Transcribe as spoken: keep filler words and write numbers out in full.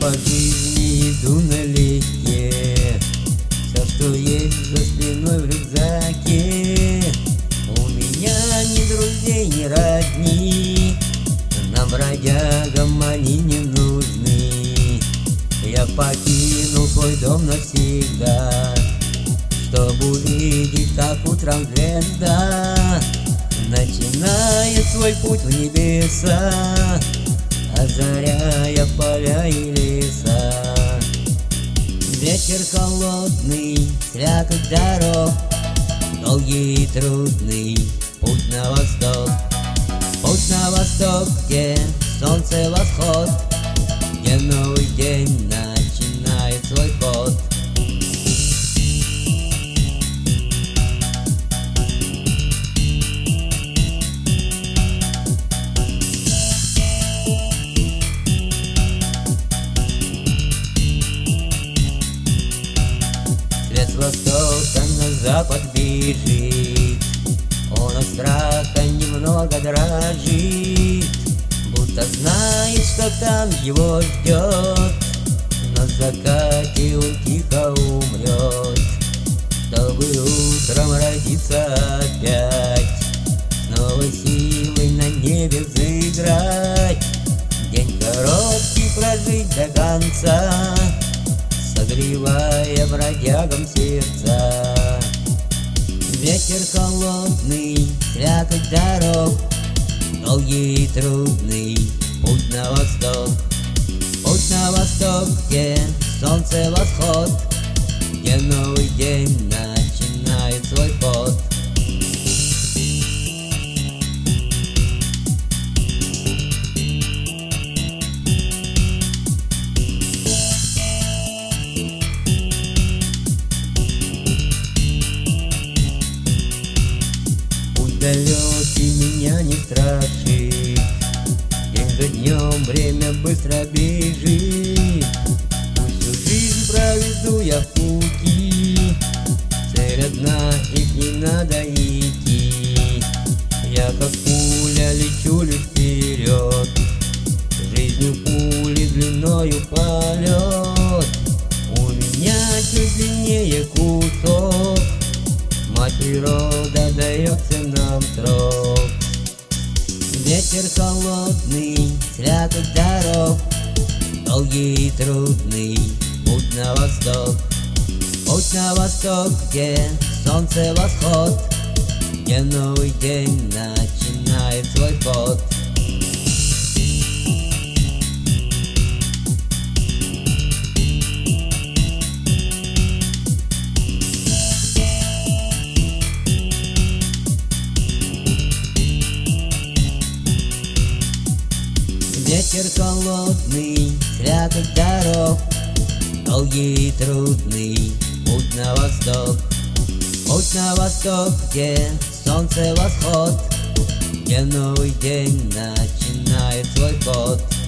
по жизни иду налегке, все, что есть за спиной в рюкзаке. У меня ни друзей, ни родни, нам, бродягам, они не нужны. Я покинул свой дом навсегда, чтобы увидеть, как утром звезда начинает свой путь в небеса, озаряя поля и леса. Ветер холодный, слякоть дорог, долгий и трудный путь на восток. Путь на восток, где солнце восход, где новый день начинает свой ход. С востока на запад бежит, он от страха немного дрожит, будто знает, что там его ждет. На закате он тихо умрет, чтобы утром родиться опять, с новой силой на небе взыграть, день короткий прожить до конца, согревая бродягам сердца. Ветер холодный, слякоть дорог, долгий и трудный путь на восток. Путь на восток, где солнце восход, где новый день начинает свой ход. Далекий меня не страшит, день за днем время быстро бежит. Пусть всю жизнь проведу я в пути, цель одна, и к ней надо идти. Я как пуля лечу лишь вперед, жизнью пули длиною полет. У меня чуть длиннее кусок, мать природа дается нам срок. Ветер холодный, слякоть дорог, долгий и трудный путь на восток. Путь на восток, где солнце восход, где новый день начинает свой ход. Ветер холодный, слякоть дорог, долгий и трудный путь на восток. Путь на восток, где солнце восход, где новый день начинает свой ход.